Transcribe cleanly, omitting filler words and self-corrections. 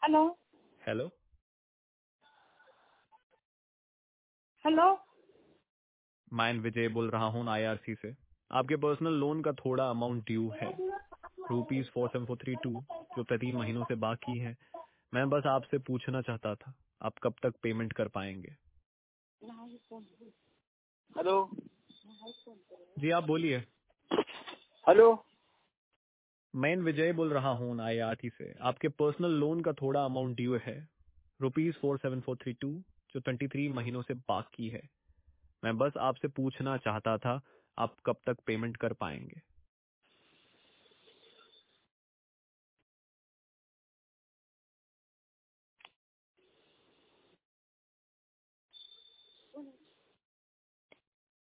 Hello hello. Hello. मैं विजय बोल रहा हूँ आईआरसी से। आपके पर्सनल लोन का थोड़ा अमाउंट ड्यू है, ₹47,432, जो 3 महीनों से बाकी है। मैं बस आपसे पूछना चाहता था, आप कब तक पेमेंट कर पाएंगे? हेलो। जी आप बोलिए। हेलो। मैं विजय बोल रहा हूँ आईआरसी से। आपके पर्सनल लोन का थोड़ा अमाउंट ड्यू है, ₹47,432, जो 23 महीनों से बाकी है। मैं बस आपसे पूछना चाहता था, आप कब तक पेमेंट कर पाएंगे?